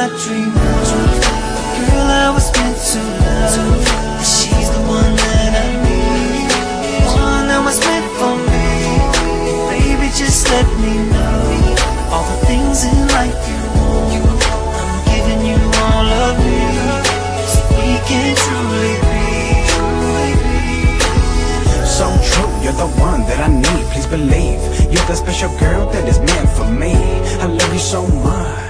my dream world. Girl, I was meant to love, she's the one that I need, one that was meant for me. Baby, just let me know all the things in life you want. I'm giving you all of me, so we can truly be, truly be. So true, you're the one that I need. Please believe you're the special girl that is meant for me. I love you so much.